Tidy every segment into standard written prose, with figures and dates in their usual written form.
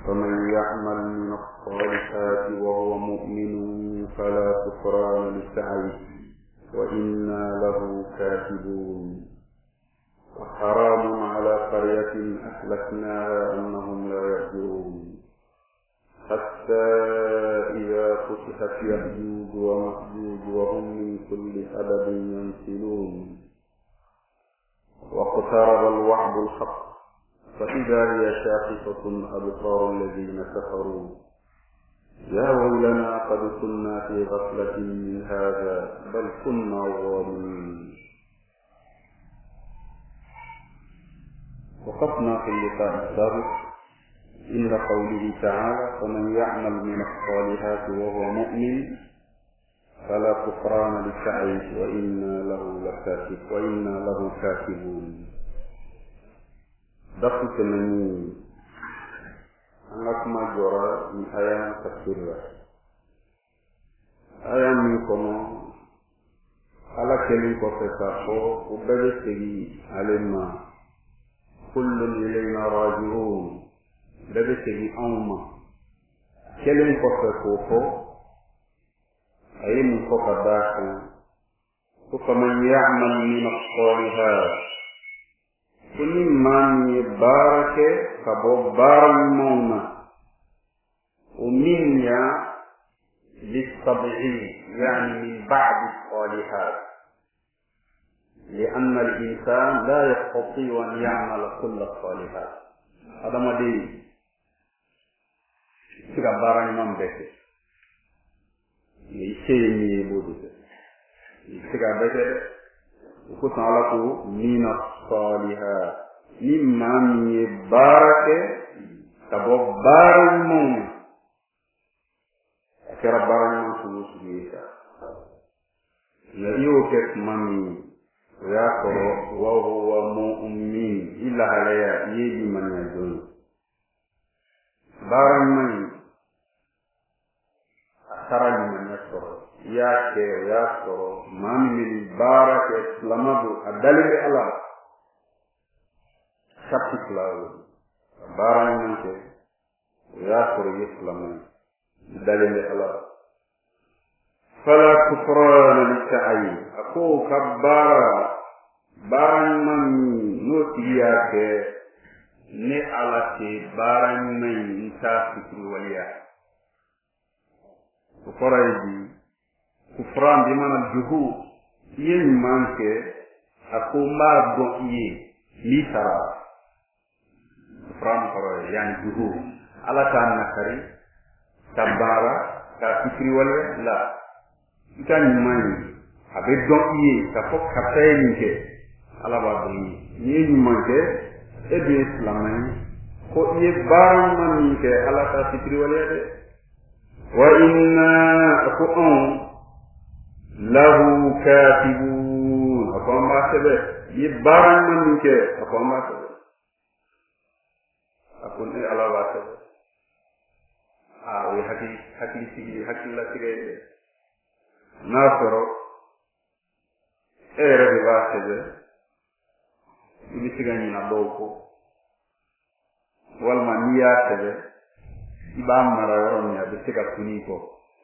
فمن يعمل من الصالحات وهو مؤمن فلا كفران لسعيه وإنا له كاتبون. وحرام على قرية أهلكناها أنهم لا يرجعون حتى إذا فتحت يأجوج ومأجوج وهم من كل حدب ينسلون واقترب الوعد الحق فإذا هي شاخصة أبصار الذين كفروا يا ويلنا قد كنا في غفلة من هذا بل كنا ظالمين. وقفنا في اللقاء السابق عند قوله تعالى فمن يعمل من الصالحات وهو مؤمن فلا كفران لسعيه وإنا له كاتبون. دقت مني أنك ما جرى من آيان تفسير آيان منكم على كلمة كفسافو وبدتي علينا كل إلينا راجعون بدتي أوما كلمة كفسافو أي من كفداك فمن يعمل من الصالحات كل من يبارك كبار المونا ومن للطبيعي يعني من بعد الصالحات لأن الإنسان لا يستطيع أن يعمل كل الصالحات. هذا ما دي كبار المونا بس يشيني يبودي كبار وكتن على من الصالحات ممن يبارك كبار المونا كربار المونا سبيسا يوكس مامي ويأكل وهو مؤمن إلا عليا يجي من يدون بار المونا أخرج من يسر يأكل مامي من بارك إسلامه الدليل الله شخص لا بارك منك يأكل إسلامه الدليل الله فلا كفران لسعي أكو كبارا بارك من نوتياك ne ala ke baran mai ta fikri waliya kufaraidi kufran bi mana juhu yin manke akuma do yi li tara kufran koro yani juhu ala tan nakari tabara ka fikri waliya la ikan mani abe do yi ka fok ka tayin ke ala ba do yi yin manke e bi islamay ko ye baran man ke ala ta fikri waliya de wa inna aqum lahu katibun akoma sebe ye baran man ke akoma sebe akon e ala wa sebe we haki la tige nasoro era di wa sebe ibi sigani na boko walma niya sebe iba mara yoron ya be siga kuniko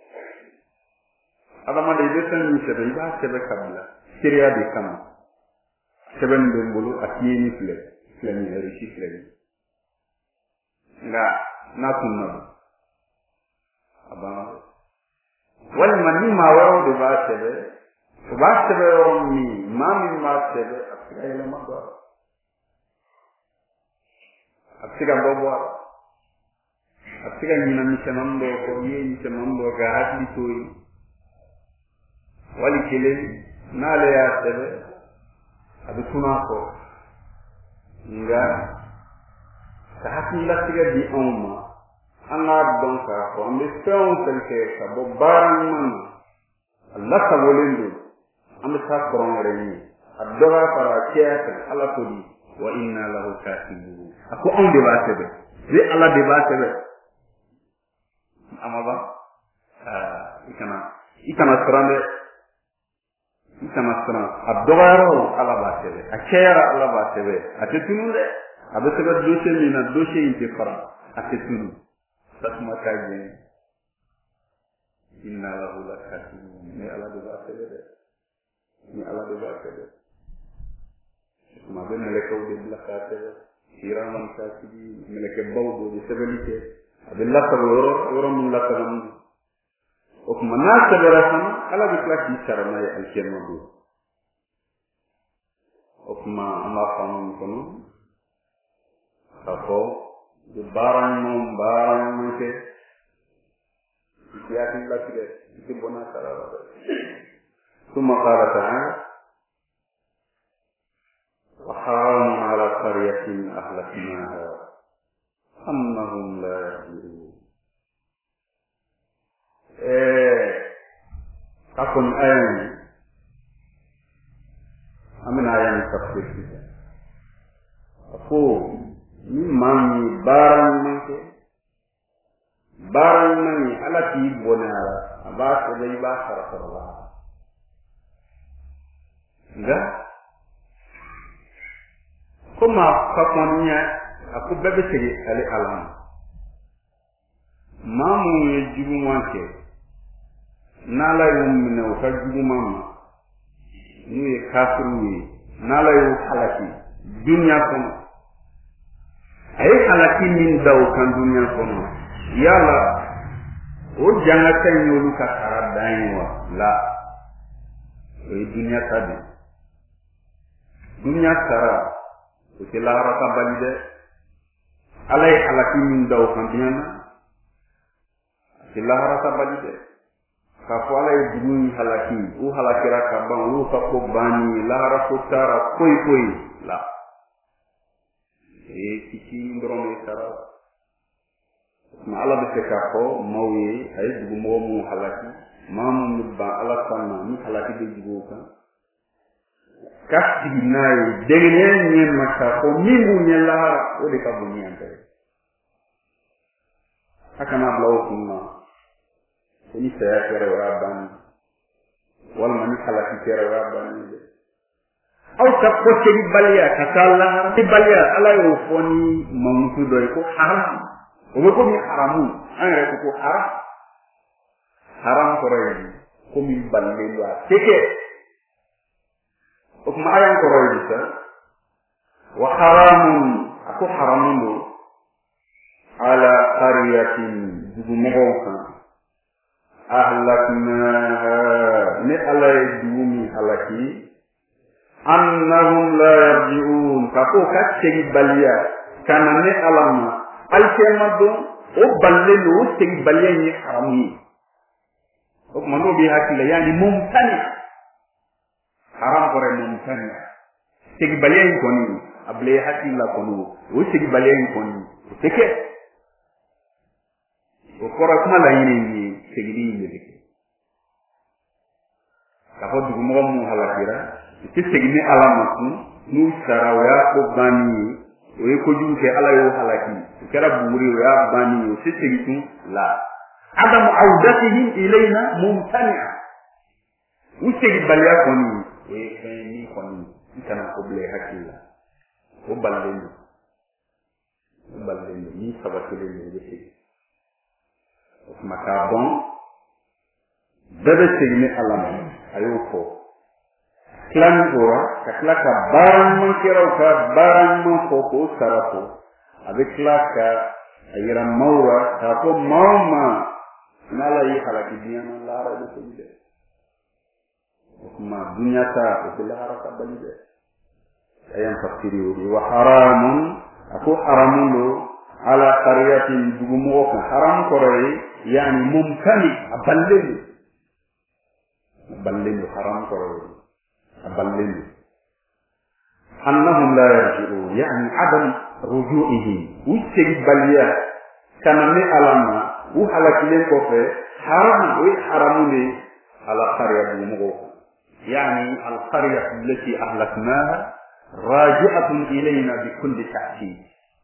adama de desan ni sebe iba sebe kabla siriya de kama sebe ndembulu akiyeni fle ni rishi fle nga na kunna abama walma ni ma waro de ba sebe yoron ni mami ma sebe akira ma ba akira bobo akira nyina misemando ko yeni semando ga hatli toy wali kele nale ya sebe adukuna ko nga ta hatli la tiga di umma ana donka ko ambe feon selke ka bo baran man Allah ka wolendo ambe sa koron reni adora para kiya ala ko di wa inna lahu katibun ako on de ba sebe ni ala de ba sebe amaba ikana strande abdogaro ala ba sebe akera ala ba sebe atetunu de abesebe dossier ni na dossier inte fara atetunu tasma kajin inna lahu lakatibun ni ala do ba fede ni ala do ba fede ma ben meleke o de lakate iraman katibi meleke bawdo de sebelike abilla taboro mun lakam o kuma na tabara sama ala bi klaki sarana ya alkema do o kuma Allah famun kono sako de barang ke ya tin lakide ke bona sarara thumma qala ta'ala wa haram ala qaryatin ahlaknaha annahum la yarji'un kakon ayan amina ayan tafsir kita aku mimani barang mani ala ki bonara abas dai ba sarafallah enggak kuma kakonya aku bebe segi ali alam mamu jibu wanke nala yumna wa jibu mama ni kafiru nala yu halaki dunya kono ay halaki min daw kan dunya kono yalla o jangata nyolu ka karadainwa la e dunya tabi dunya sara o ti la rata balide alay halaki min daw kan dunya ti la rata balide ka ko alay dunya halaki o halakira ka ban o ka ko bani la rata tara koy la e kiki ndrome sara ma ala be ka ko mawye ay dugu mo mu halaki mamu nubba ala sanna ni halaki be dugu ka kasti nay degene nyen makka ko mingu nyela o de ka bunyi ante akana blaw kunna ni saya kere raban wal mani halaki kere raban aw ta ko ci baliya katalla ci baliya ala yo foni mamutu doy ko haram o ko mi haramu an re ko haram ko reyi ko mi balle wa teke o ma ayan ko reyi sa wa haramun ako haramun do ala qaryatin dugu mogoka ahlaknaha ni ala dumi halaki annahum la yarji'un kako kaccegi baliya kanane alama alkemado o ballelo tegi baliya ni haramu o mano bi hakila yani mumtani haram gore mumtani tegi baliya ko ni able hakila ko no o tegi baliya ko ni teke o kora kuma la yini ni tegi ni teke kako dugu mo mu halakira ti segine alama ku nu sarawya ko bani o ko juke ala yo halaki kera buri ya bani o ti segitu la adam audatihim ilayna mumtani'a usegi balya koni ni koni kana ko ble hakila o ballen ni sabatile ni desi o maka bon bebe segine alama ayo ko klan ora kaklaka barang mengkira ka barang mengkoko sarako avec klaka ayira maura ka ko mama nala yi halaki diana lara de tebe kuma dunyata ko lara ka balide ayam tafsiri wa haramun ako haramulo ala qaryatin dugumo ka haram koray yani mumkani aballu haram koray أبلل أنهم لا يرجعون يعني عدم رجوعهم ويستجيب بليا كما نعلم وحلق لنكوفة حرموني على قرية بمغوك يعني القرية التي أهلكناها راجعة إلينا بكل تأكيد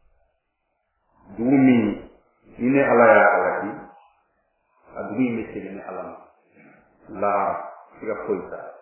دومي إني على يعلكي أدومي مثل علم لا يقولك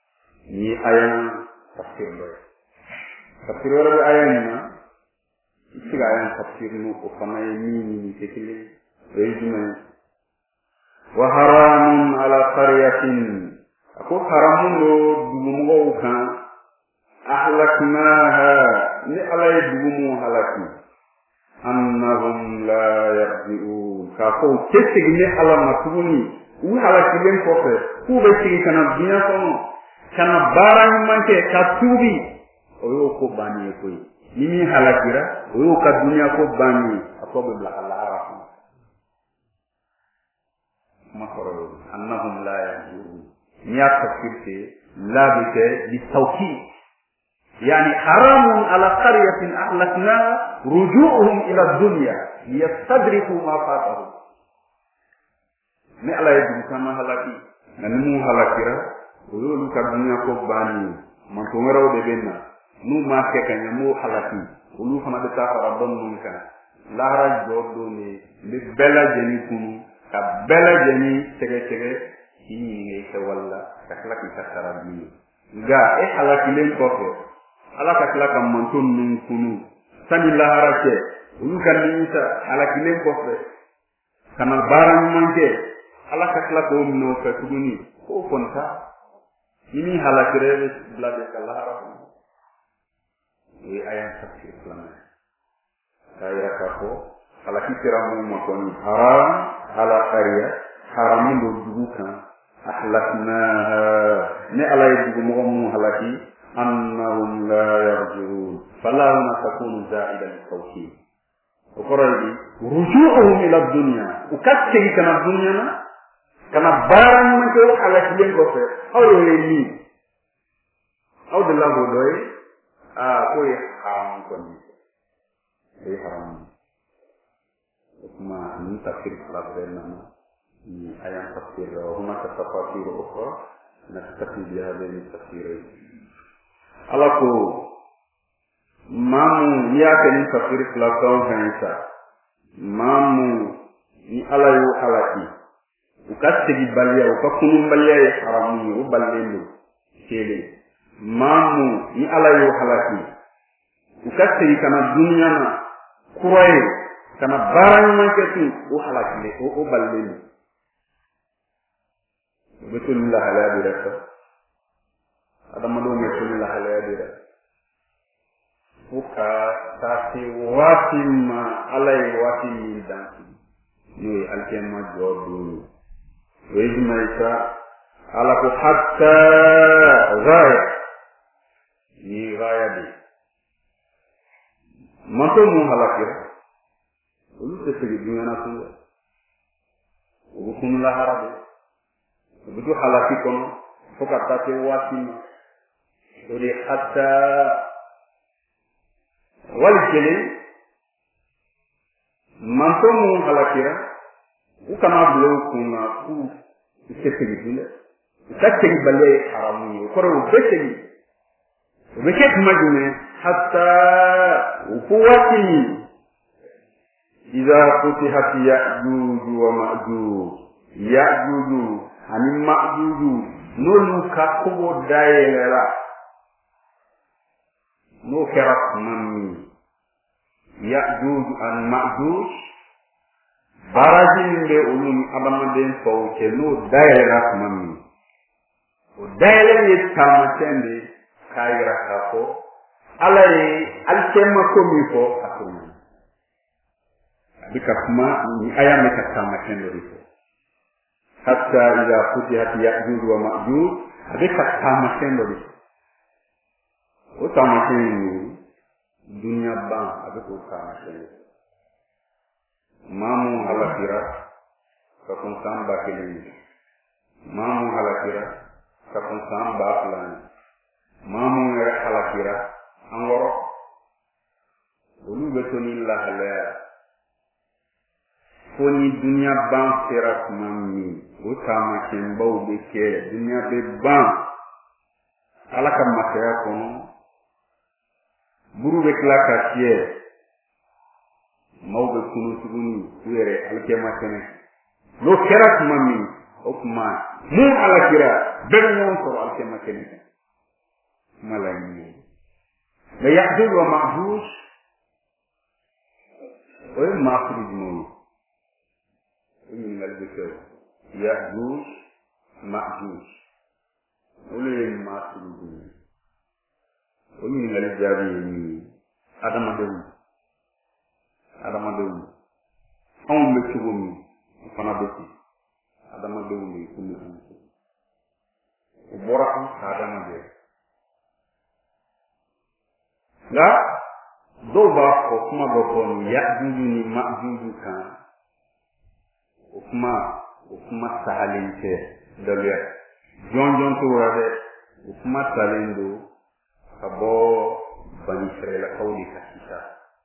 ni ayan tafsir wala ayan na siga yan tafsir no ko fana ni tekile rejuma wa haramun ala qaryatin ako haramun do dumugo kan ahlaknaha ni alay dumu halaki annahum la yarji'un ka ko testigi ni ala matuni u halaki len ko fe ku be tigi kana biya ko kana baran manke ka tubi o yo ko bani ko ni halakira o yo ka dunya ko bani akobe la Allah rahma makoro annahum la yarji'un ni atafirte la bite li tawkid يعني حرام على قرية أهلكناها رجوعهم إلى الدنيا ليستدركوا ما فاتهم نعلا يجب كما هلاكي نمو هلاكيرا ويقولوا كالدنيا كوباني من تمروا ببنا نو ما كيكا نمو هلاكي ولو فنا بتاخر أبن منك لا رج جودوني ببلا جني كنو كبلا جني تغي تغي إني يكوالا كخلاكي كسرابي غا إيه هلاكي لين كوفي ala ka kila ka manton nun kunu sani lahara ke ulu kan ni sa ala kilen ko fe kana baran manke ala ka kila ko no ka tuguni ko konta ini halakire blade ka lahara ko e ayan tafsir plana kaya ka ko ala kitira mo mo kon haram ala qariya haramun do dubukan ahlakna ne ala yugo mo halaki أنهم لا يرجعون فلا هنا تكون زائدا للتوحيد وقرأي رجوعهم إلى الدنيا وكتشي كان الدنيا كان بارن من كيو على كلين كوفر أو يلي أو دلله دوي كوي حرام كوني كوي حرام وكما من تفسير الأخبار أيام تفسير وهناك تفاسير أخرى نستفيد بهذين التفسيرين alako mamu yake ni tafsiri fulani kanisa mamu ni alayo halaki ukatigi balia ukakunu balia ya haramu ubalendo kele mamu ni alayo halaki ukatigi kana dunia na kurai kana barani manketu uhalaki le ubalendo betul la halali rasa ada malu mesul la halaya uka tasi watima alai watimi danki ni alkema jodu wejma isa ala ko hatta ghaya ni ghaya di mato mu halakira ulu tefegi dunya na sunga ukun la harabe budu halaki kono foka tasi watima ولي حتى والجلي منتم هلاكيرا وكما بلو كنا كو تسكي بلا تسكي بلا حرامي وكرو بشي وبشي مجنة حتى وقوتي إذا فتحت يأجوج ومأجوج يأجوج عن مأجوج نولو كاكو دايلرا no kerak mami Ya'juj an Ma'juj barajin be ulum abamaden fawke no daira mami o daira ni tamatende kayra kako alay alkema komi ko akuma bikakma ni ayame tamatende riko hatta ila futihat Ya'juj wa Ma'juj bikaktamatende riko utamaten dunia ban abeko kamaten mamu halakira kakon samba keleni mamu halakira kakon samba fulani mamu ngere halakira angoro olu betoni la halaya foni dunia ban serat mami utamaten baw beke dunia be ban alaka makaya kono buru be klaka tie mawbe kunu tuguni were alkema kene no kerat mami okuma mu alakira benyon ko alkema kene malani la Ya'juj wa Ma'juj oye makhruj moom ñu ngal bi ko Ya'juj Ma'juj wala yéen makhruj moom oye ñu ngal jaabi ni adama dewu amul be ci gomi fana be ci adama dewu ni ko ni ko bora am adama de nga do ba ko kuma ba ko ni Ya'juj ni Ma'juj kan o kuma sahalinte dalya jon to wade o kuma talendo abo bani Israila kawli kasita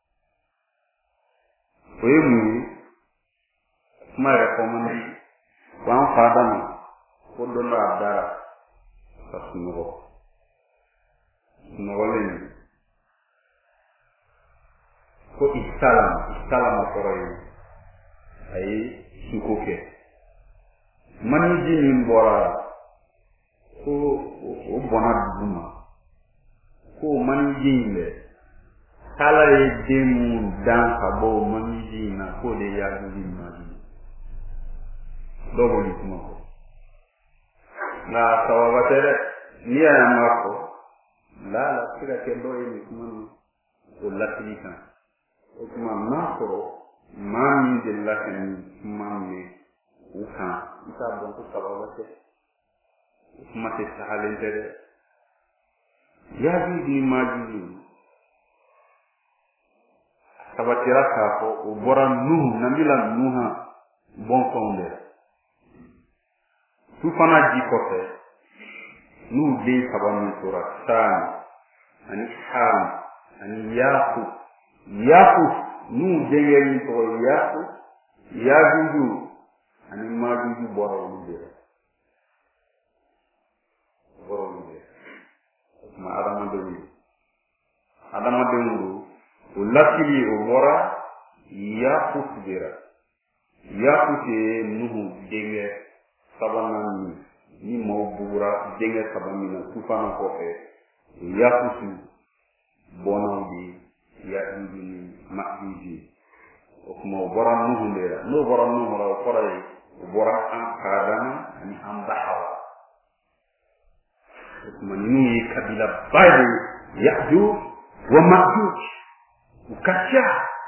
oyemu kuma rekomandi wan fadama ko do na dara tasnugo no walen ko istalama koroy ay sukoke mani jinin bora ko o bona duma ko mani jinle kala e demu dan kabo mani jina ko de ya dum mani dobo ni kuma ko na tawabatere ni ya mako la kira ke doye ni kuma o latika o kuma makoro mami de lakani mami uka ita bon ko sababate kuma te sahalentere ya di majuju sabatira ka ko o bora nambila nuha bon fonde tu fana ji kote nu de sabami sura san ani ham ani yaku nu dengeni to yajuju ani majuju bora wonde ma adama dewu ulakili obora yakute nuhu denge sabanani ni mawbura denge sabanina tufana kofe yakutu bonawdi ya indini Ma'juj okuma obora nuhu ndera no bora nuhu la koray obora an kadana ni an bahawa okuma ni kabila bayi Ya'juj wa Ma'juj ukacha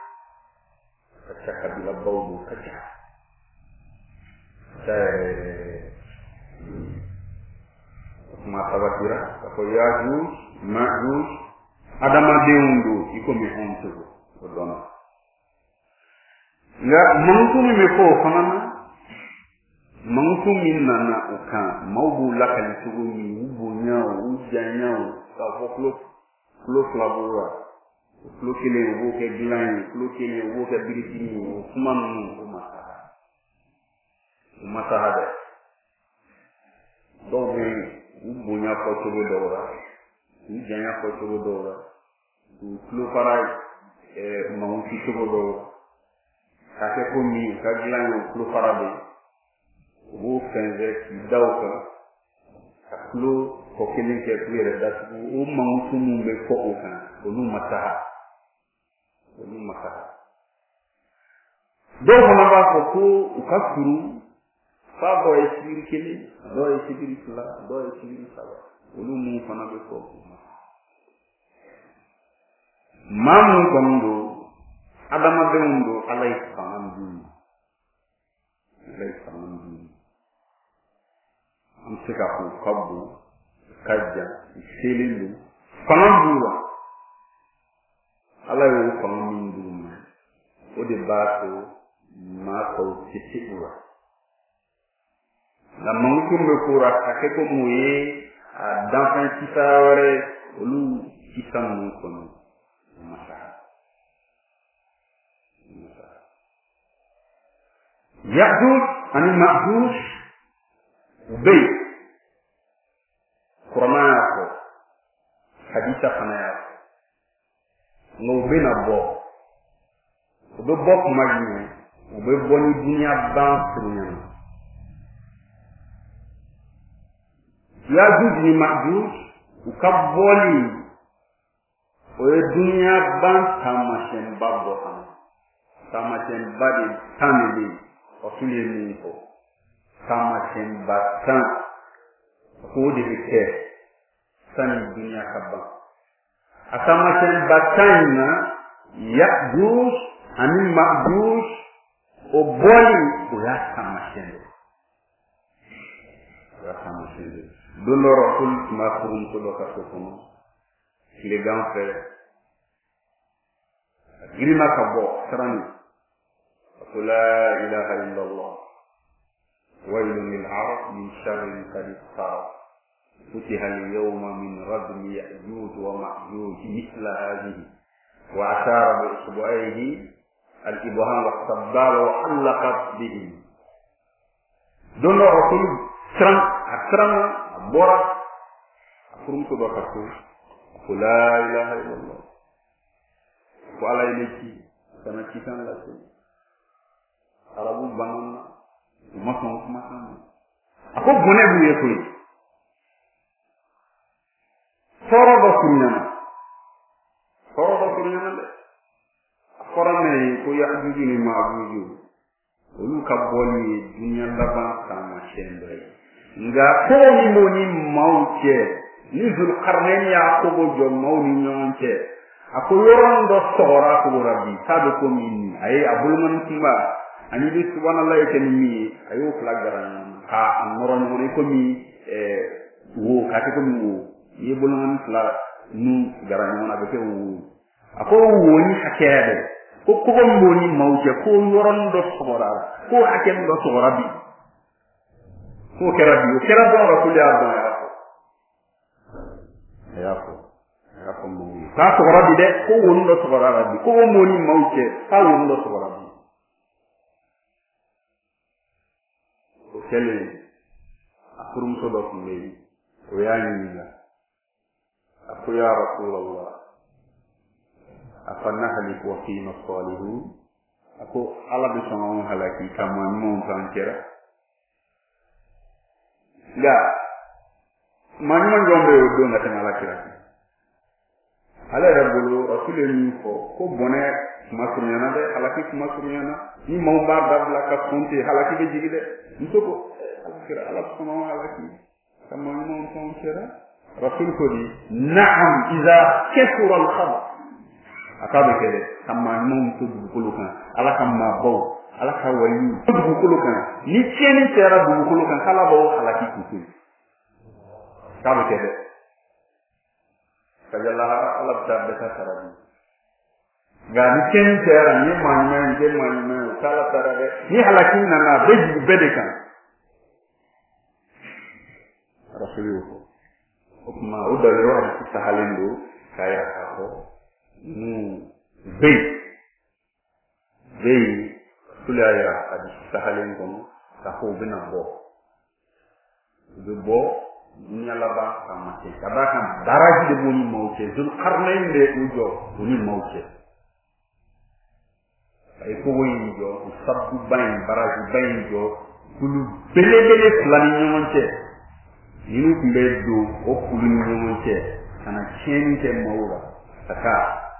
kabila bawu ukacha okuma tabatira ko Ya'juj Ma'juj adama deundu iko mi honto ko dona nga mangkumi me ko fanana mangkumi nana uka mawbu lakali tugu ni ubunya ujanya ka foklo flabura flo kele wo ke glan flo kele wo ke biritini kuma nu umata hada donc ubunya ko tugu dora ujanya ko tugu dora flo parai mawuti tugu dora kake ko mi ka glan flo parabe wo fenze dawka aklo ko kelin ke tuere da o mangutu mu be ko o kan o nu mataha do hona ba ko ukafuru fa do e sibiri kele do e sibiri fla do e sibiri sala o nu mu fana be ko mamu kondo adama beundo alay fandu am sika ko kabbu kajja selilu fandu alay wo fandu o de bato ma ko tisiwa la mangu me kura ake ko moye a d'enfant tisaware olu kisamu kono masa Ya'juj ani Ma'juj ubay Qur'an ko haditha fanaya no bena bo obe bok majni obe boni dunya ban sunya Ya'juj ni Ma'juj ukaboli o dunya ban tamashen babbo tamaten bade tanbe o sule ni ko tamaten batan ko de bike san dunya kabba atamaten batan na ya'juj anin ma'juj o boli ko ya tamaten dono rasul ma furum ko do ka ko les grands frères grima kabo sarani la ilaha illallah ويل للعرب من شر قد اقترب فتح اليوم من ردم يأجوج ومأجوج مثل هذه وأشار بإصبعيه الإبهام والسبال وعلقت به دون رسول أكرم بورا أكرم تبقى لا إله إلا الله وعلى إليكي كما كتان لكي أرابو بانانا ومسان أكو بني بوية كوي فرض سريانا أفرمي كو يأجوجي ما أجوجي ولو كبولي دنيا لبان كما شندري nga ko ni moni mawche ni zul qarnain ya ko bo jom mawni nyonche ako yoron do sora ko rabbi sabe ko min ay abul man timba ani bi subhanallah ke mi ayo flagaran ha amoron mo ko mi wo ka ko mi wo ye bol man fla nu garan mo na be ko wo ako woni hakede ko ko moni mawche ko yoron do sora ko hakem do sora bi ko kerabi don rasul ya don ya ko mo ka so rabi de ko wonu do so rabi ko mo ni mawche ka wonu do so rabi o kele akurum so do ko leyi o ya ni la aku ya rasulullah afanna halik wa fina salihun aku ala bi sono halaki kama mo tankera ga manuma jombe o do ngata mala kira ala rabbulu rasule ni ko bone masunyana de halaki masunyana ni mawba dabla ka fonte halaki be jigide ntoko alkira ala sono halaki kama mo ton kira rasul ko di na'am idha kasura al-khabar akabe kede kama mo to dukulukan ala kama baw ala ka wali dukulukan ni tieni tera dukulukan kala baw halaki kutu kabe kede kajalla ala tabbe ta sarabi ga ni tieni tera ni manman kala tarabe ni halaki nana beji bedekan rasulullah kuma udale wa sahalindo kaya kako bey sulaya adi sahalindo kako bina bo nyala ba kamate kadaka daraji de boni mawche zul qarnain de ujo boni mawche ay ko woni jo sabbu bayn baraji bayn jo kulu bele flani nyonche yinu kumbe do o kulu nyonche kana chente mawra taka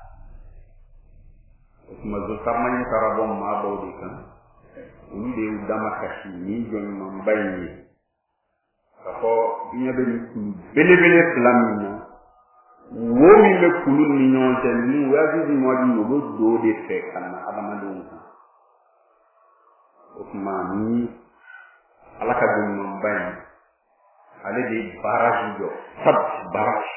kuma zo karmani karabon ma bawdi kan ni de udama kashi ni jon man bayni ko nyabe ni bele flamina wo mi le kulu ni nyonte ni waji di modi no do de fe kana adama do kuma ni alaka dum man bayni ale de barrage jo sab barrage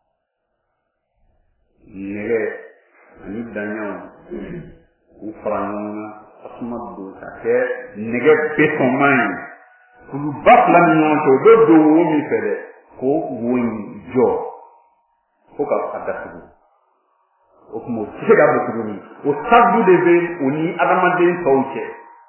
nele ani danyo u franona asmadu take nege beton man kulu bafla non to do mi fede ko woni jo ko ka adatu o mo sega do ni o sabu de be oni adama de tawche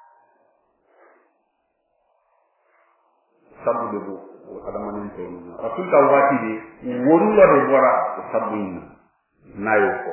sabu de bo adama de tawche rasul ka wati de wonu la de bora o sabu ni nayo ko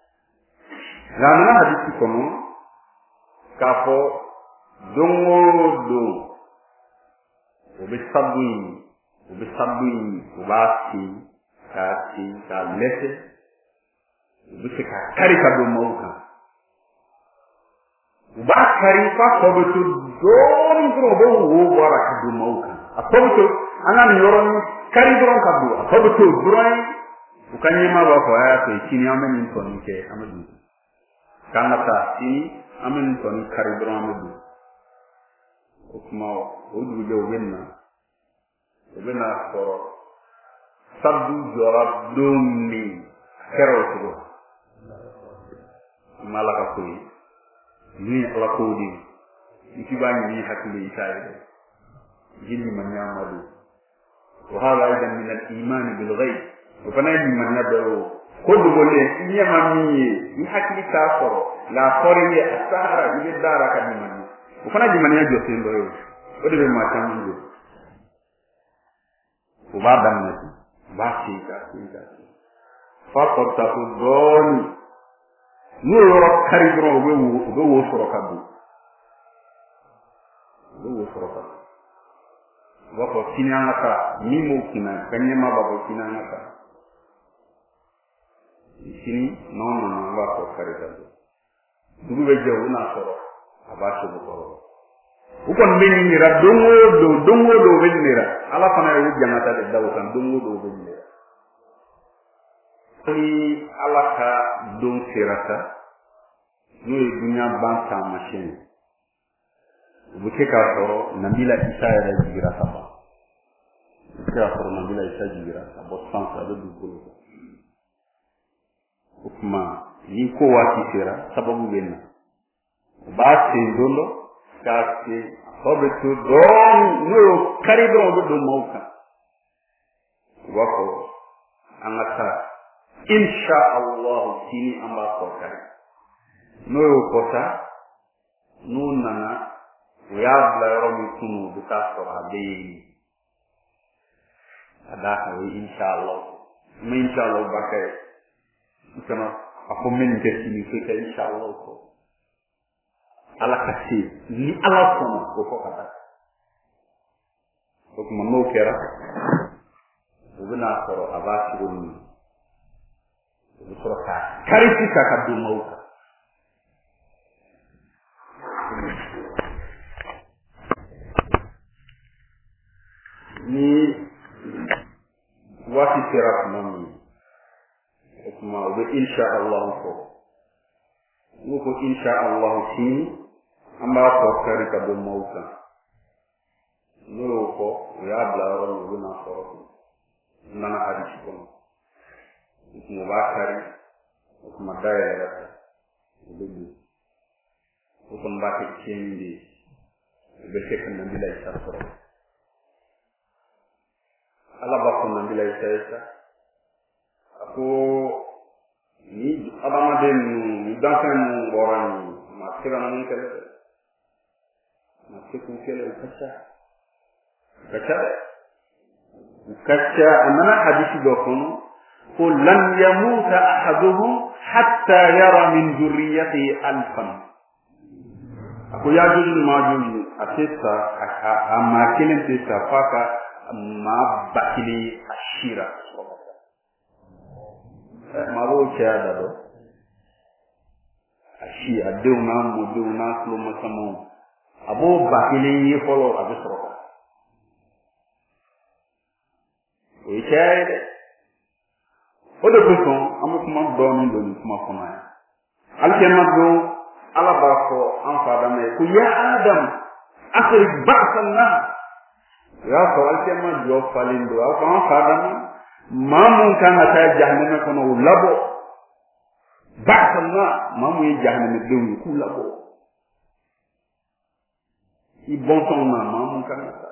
na hadisi kono kafo dongo do obe sabuni obasi ka lese obe ka kari ka do mauka ba kari fa ko betu don dro bo wo wara ka du mauka akobetu anan yoron kari dron ka du akobetu dron ukanye ma ba ko ya to chini amen to ni ke amadu kanata chini amen to ni kari dron amadu okuma odu je obena ko sabdu jorab dummi kero to malaka ko ni ala ko di ikibani ni hakili isaide jinni man yamadu wa hada aidan min al-iman bil ghaib wa fanani man yadru kullu golle nyama mi ni hakili ta soro la fori asahara ni dara ka ni man wa fanani man yajo sendo yo o de ma tamundo ko ba damna ba ci ka fa ko ta ko doni ni yoro kari dro wo soro ka bu wo soro ka wako kinanga mimo kina kanyema babo kinanga isini nono wako karida dubu beje una soro abasho bukoro ukon menira dongo do benira ala fana yu jangata de dawkan dongo do benira ni ala ka don sirata no dunya banta machine buke ka soro nabila isa ya jira saba ka soro nabila isa jira saba sansa da dugulu ukma ni ko wati sira sababu benna ba se dondo ka se hobetu don no kari do mauka wako angata insha Allah sini amba ko kari no kota nunana ويابلا يرمي كنو بكاسر عبيني أداها إن شاء الله ما إن شاء الله بكي كما أقوم من جسمي فيك إن شاء الله على كثير لي على صنع وفقط وكما نوكرا وبنا أخرى أباشروني وبصرة كارثة كدو موتا ni wati terap nami kuma obe insha Allah ko nuko insha Allah si amba ko kari ka do mauka nuko ya bla ro no na ko nana hadisi ko kuma bakari kuma daya dubu ko mbake kendi be sekan bila isa ko ala bakko na bila isa ako ni abama den ni dansen boran ma tira nan kele ma tiku kele kacha amana hadisi do kono ko lan yamuta ahaduhum hatta yara min dhurriyyati alfan ako ya jujul majul atesa amma kelen tesa faka ma bakili ashira ma bo chada do ashi aduna muduna slo masamo abo bakili follow abisro o chede odo ko amu kuma do mi do kuma kona alkema do ala ba ko an fada me ku ya adam akhir ba'sanna ya ko alkema do falindo ko an fada mamun kan ta jahannama kono labo ba'sanna mamu ye jahannama do ku labo ibon ton mamun kan ta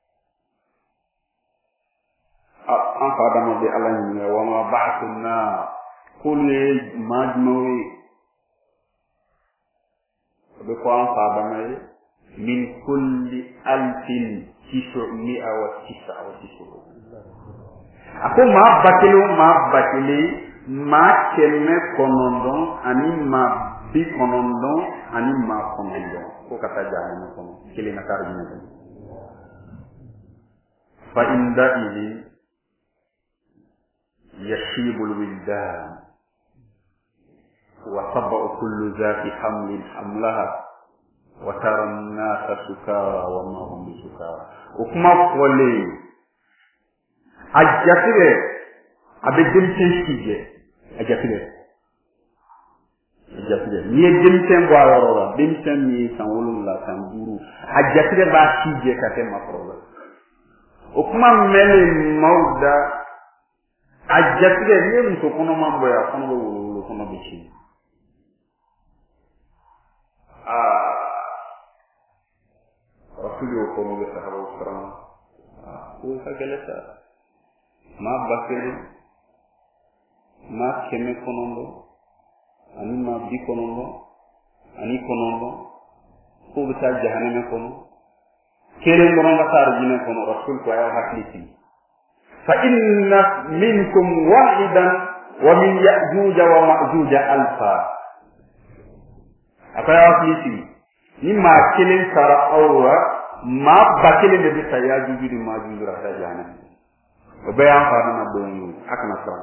an fada mo be ala ni wa ma ba'sanna kulli majmu'i be ko an fada me min kulli alfin 999 ako ma bakele ma kemme konondon ani ma bi konondon ani ma konondon ko kata jahannama kono kile na karbi ne fa inda ili yashibul wildan wa tabu kullu zati hamlin hamlaha وترى الناس سكارى وما هم بسكارى وكما فولي أجاتره أبدل تنسيجه أجاتره ni demten bo aworo demten ni sanwulu la sanburu ajatire ba tije kate ma problème o kuma mele mauda ajatire ni mto kono mambo ya kono wulu kono bichi rasuli ko mo sahaba usram ko sagalata ma bakeli ma keme konondo ani ma bi konondo ani konondo ko bita jahannama kono kele ngono ngasar jine kono rasul ko ya hakliti fa inna minkum wahidan wa min ya'juj wa ma'juj alfa apa ya hakliti ni ma kele sara awra ma bakele de bita ya juju ma juju ra jahannama o be am fa na do ñu akna sa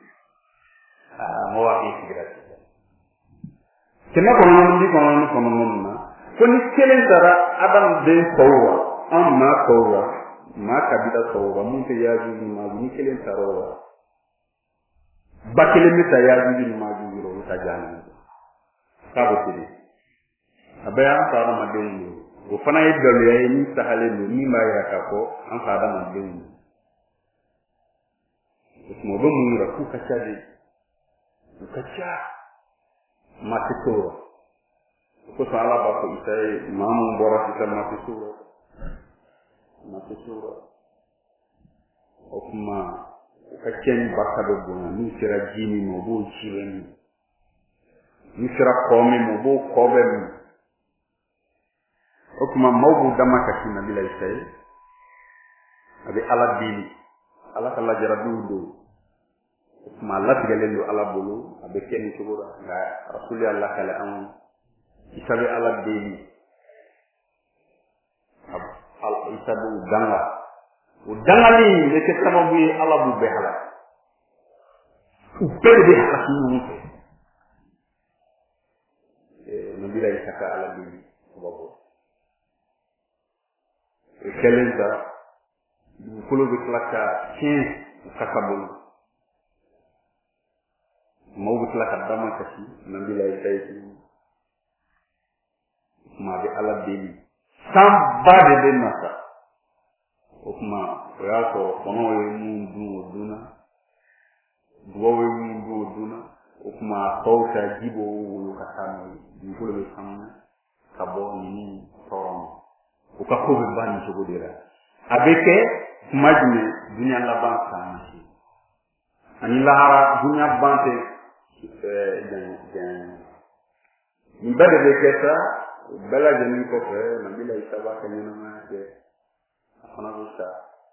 mo wa fi grati kena kono ndi kono na koni kelen dara adam de tawwa amma tawwa ma kabida tawwa mun te yaji ma ni kelen tarawa bakele mi ta yaji ni ma ju ro ta jana sabo tidi abaya fara ma de ni o fana yiddo le ni sahale ni ma ya ka ko an fara ma de ni mo do mun ra ku ka chadi ku ka cha matitoro ko sala ba ko isay mamu bora ci matitoro okuma ka ken bakado bona ni sira jini mo bo chiweni ni sira komi mo bo kobem okuma mawbu damaka ci na bilay say abi ala dini ala kala jarabu ma latigalen do ala bolu abe ken tugura nga rasul allah kala am isabe ala deni al isabu danga o dangali le ke sababu ala bu behala u perde hasinu no bila isaka ala deni babo kelenza kulo bi klaka 15 kasabulu mawut la ka dama kasi nabila itayti ma bi ala deli samba de denata okuma ya ko kono e mundu duna duwe mundu duna okuma tawta jibo wulu ka tanu ngolo be samna kabo ni torom o ka ko be bani to godira abeke majme dunya la banka ni ani lahara dunya bante mbede de keta bela jeni ko fe na bila isaba ka nyina ma ke afana busa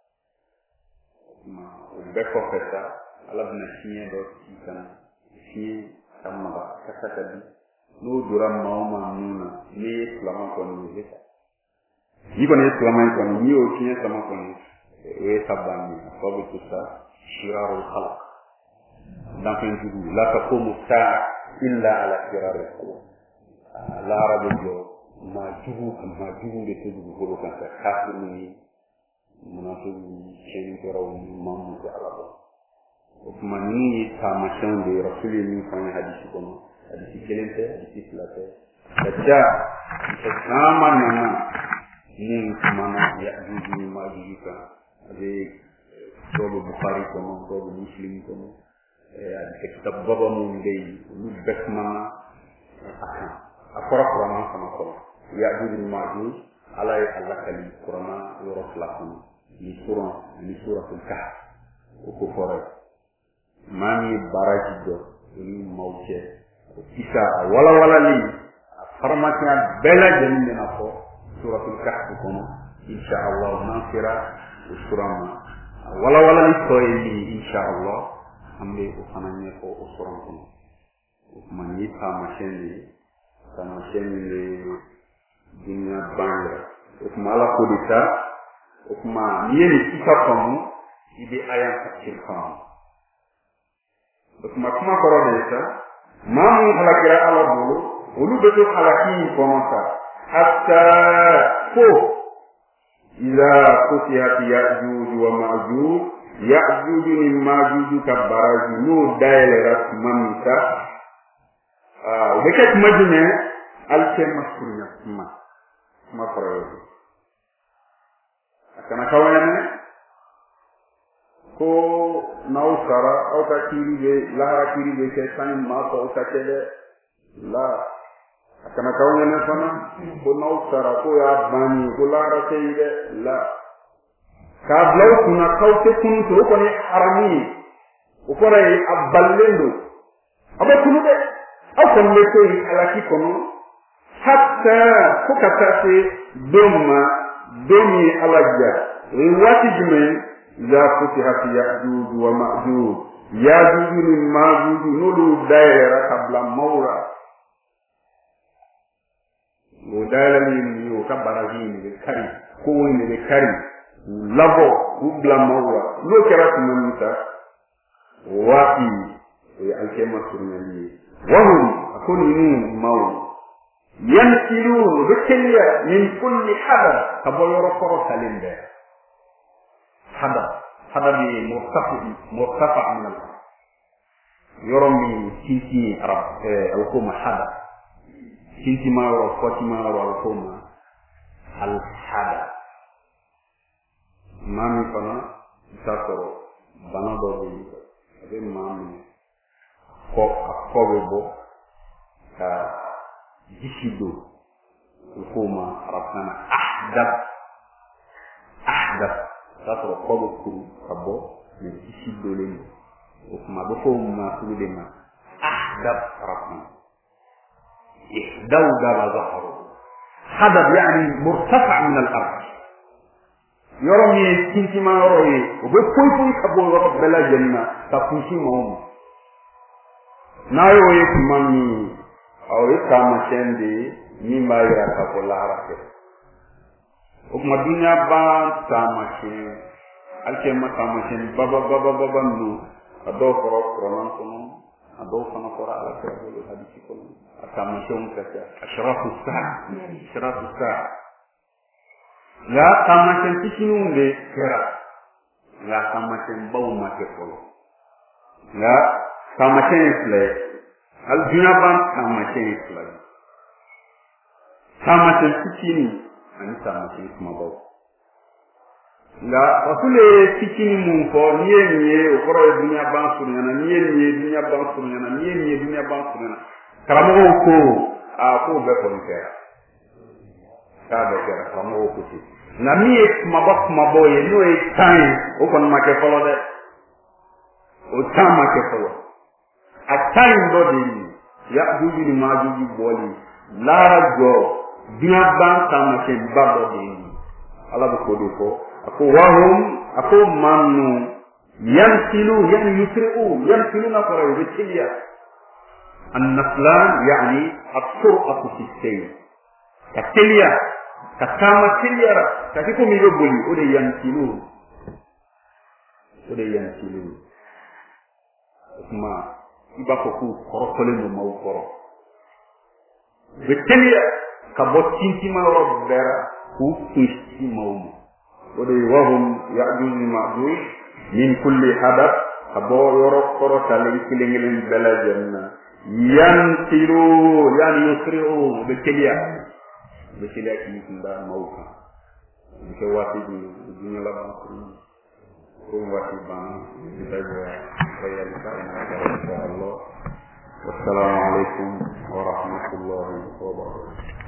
ma be ko feta ala bna siye do sikana siye kamma kata kadi no dura mauma nuna ni islama ko ni heta ni ko ni islama ko ni o tiye islama ko ni we sabani ko be tusa shirarul khalq dans un jour la taqumu sa'a illa ala sirar al-qulub la rabbu ma jugu de tudu ko kan ta khasni munatu chen tero mamu ko ala ko kuma ni ta machan de rasuli ni fa hadisi ko hadisi kelente hadisi plate daja sama nana ni mana ya juju ma juju ka avec solo bukhari ko solo muslim ko kitab baba mu ndey lu besma akora qur'an sama ko ya dudul majus alay alakali qur'an yoro lakum ni suratul kahf ko fore mani barajido ni mawche kisa wala li farmation bela jeni na ko suratul kahf kono insha Allah nasira surama wala li ko insha Allah ambe ko fanane ko usuran kono mani ta machine dunia banga mala ko dita kuma yeni kita kono ibe ayan takil kono kuma ko rodeta mamu halakira ala bulu ulu beto halaki kono sa hatta fo ila futihat Ya'juj wa Ma'juj Ya'juj ni Ma'juj ka baraji no daile ras mamita bekat majine alke masrunya ma proyo kana kawene ko nausara au ka kiri be la kiri be ke sanin ma ko ka tele la kana kawene fana ko nausara ko ya bani ko la raseide la ka blaw kuna kawte kun to ko ni harami ko ray aballendo aba kunu de au ko le ko alaki kono hatta ko katase domi alaja wati jumen za futihat Ya'juj wa Ma'juj Ya'juj ni Ma'juj nulu daira kabla mawra mo daira ni yo kabara ni kari ko ni kari labo kubla mawra lo kera tumunta wati alkema surnyani wahum akunu mawra ينسلون بكلية من كل حدث كبير فرص لله حدث مرتفع من الأرض يرمي سيسي عرب الحكومة حدث سيسي ما يرى فاتي ما يرى الحكومة الحدث مامي فنا تاسرو بنا دوبي أبي مامي كوكو jisido ukuma arabana ahdab tasoro kobo ku kabo ne jisido le ukuma do ko ma sude ma ahdab arabana ihdawda bazahru hadab yani murtafa min al-ard yoromi kintima yoroyi obe poy kabo yoro bela janna ta fushi mawm nayo ye kumani aw kama sende mimba ira ka bolara ke ukma dunya ba tama ke alke ma tama sen baba nu ado koronan kono ado kana kora ala ke bolu hadisi kono atama sen ka ashrafu sa la tama sen tikinu de kera la tama sen bawu ma ke polo la tama sen isle al-junaban sama cewek lagi. Sama cewek ani sama cewek mabau. La wasule sikini mumpo niye ukoro dunia bansurnyana niye dunia bansurnyana niye dunia bansurnyana. Karamo ko ako be pontera. Kabe kera karamo ko ti. Na niye mabau ye no e time o kon make follow de. O tama ke follow. Time body Ya'juj ni Ma'juj boli lara jo dina ban sama ke babo de ala ko do ko ako wahum ako manu yansilu yani yusri'u na qara bitiliya an-naflan yani at-sur'atu fi sayr katiliya katama tiliyara katiko mi boli ode yansilu kuma ibako ku korokole no maw koro beteliya ka botinti ma ro bera ku tisti mawmu ode wahum Ya'juj ni Ma'juj min kulli hadath abo yoro koro talen kilengelen bela janna yantilu yani yusri'u beteliya ki nda mawka ke wati dunya la ba ko wati ba Wassalamualaikum warahmatullahi wabarakatuh.